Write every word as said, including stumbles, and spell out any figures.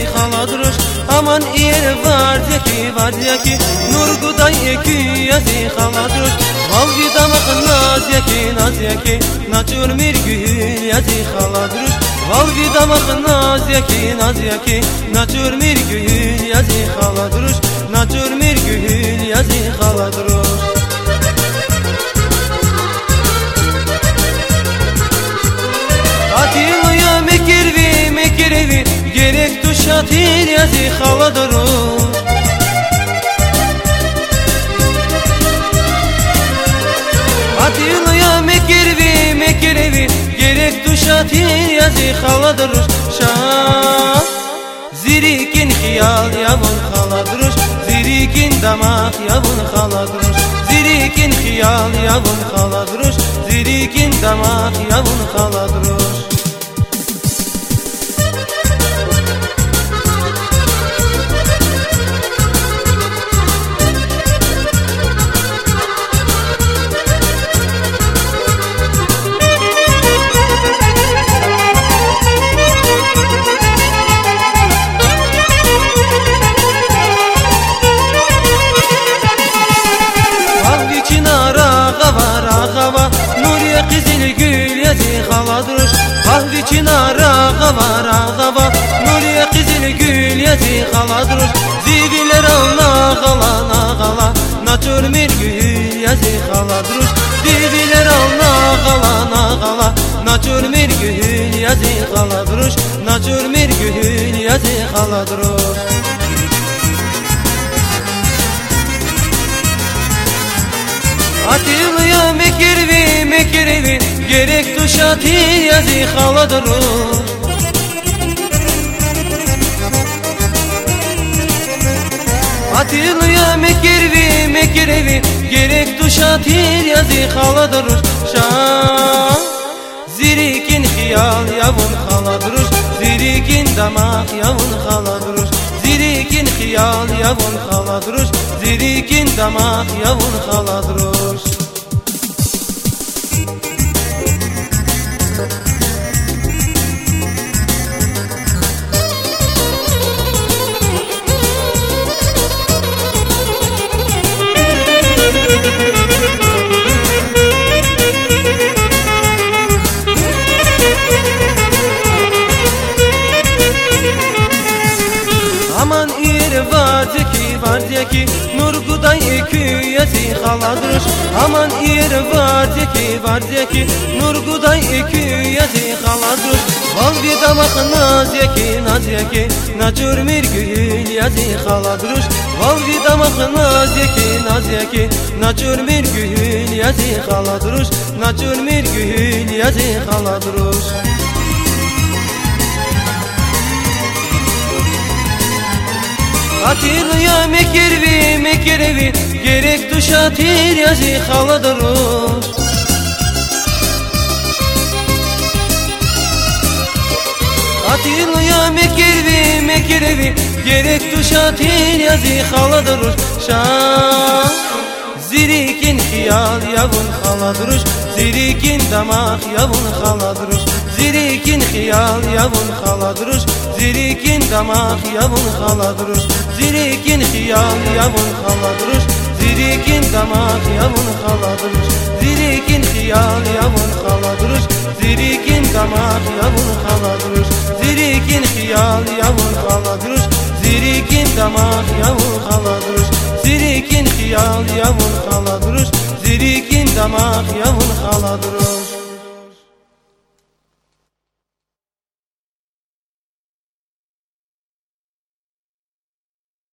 xala duruş. Aman yer var ki var ki nur guday ki yazi xala duruş. Valgi damak naz ki naz ki naçur mir gül yazi xala duruş. Valgi damak naz ki naz ki naçur mir gül yazi xala duruş. Naçur mir gül yazi xala duruş. Atiloya mekirvi mekirvi gerek tuşatir yazi xala duruş. Atiloya mekirvi mekirvi gerek tuşatir yazi xala duruş. Şah zirikin xiyal yavun xala duruş. Zirikin damak yavun xala duruş. Zirikin xiyal yavun xala duruş. Zirikin damak yavun xala duruş. Xala duruş. Kahvi çinara gava gava Nuriye kızıl gül yazi xala duruş. Ziviler alna gala na gala naçur mir gül yazi xala duruş. Ziviler alna gala na gala naçur mir gül yazi xala duruş. Naçur mir gül yazi xala duruş. Atiloya mekirvi mekirvi gerek tuşatir yazi xala duruş. Atiloya mekirvi mekirvi gerek tuşatir yazi xala duruş. Şah zirikin xiyal yavun xala duruş. Zirikin damak yavun xala duruş. Zirikin xiyal yavun xala duruş. Zirikin damak yavun xala duruş. Aman yer var ki var ki nur guday ki yazi xala duruş. Aman yer var ki var ki nur guday ki yazi xala duruş. Valgi damak naz ki naz ki naçur mir gül yazi xala duruş. Valgi damak naz ki naz ki naçur mir gül yazi xala duruş. Naçur mir gül yazi xala duruş. Atiloya mekirvi mekirvi gerek tuşatir yazi xala duruş. Atiloya mekirvi mekirvi gerek tuşatir yazi xala duruş. Şah zirikin xiyal yavun xala duruş. Zirikin damak yavun xala duruş. Zirikin xiyal yavun xala duruş. Zirikin damak yavun xala duruş. Zirikin xiyal yavun xala duruş. Zirikin damak yavun xala duruş. Zirikin xiyal yavun xala duruş. Zirikin damak yavun xala duruş. Zirikin xiyal yavun xala duruş. Zirikin damak yavun xala duruş. Zirikin xiyal yavun xala duruş. Zirikin damak yavun xala duruş.